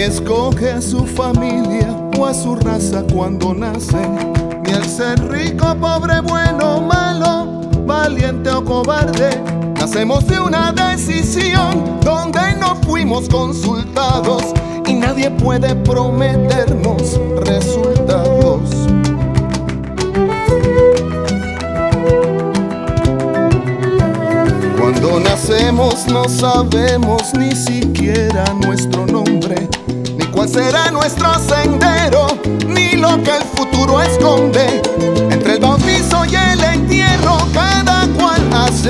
Nadie escoge a su familia o a su raza cuando nace, ni el ser rico, pobre, bueno, malo, valiente o cobarde. Nacemos de una decisión donde no fuimos consultados y nadie puede prometernos resultados. Cuando nacemos no sabemos ni siquiera nuestro nombre, ni cuál será nuestro sendero, ni lo que el futuro esconde. Entre el bautizo y el entierro, cada cual hace